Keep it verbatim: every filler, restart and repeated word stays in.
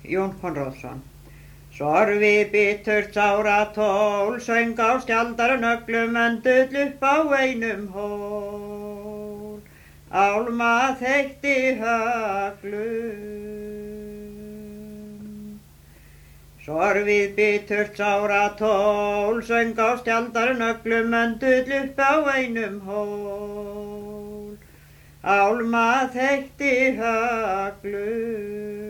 Jón Konráðsson. Sorfi biturt sára tól, söng á skjaldarnöglum endull upp á einum hól. Álma þeytti höglum. Sorfið biturt sára tól, söng á skjaldarnöglum endull upp á einum hól. Álma þeytti höglum.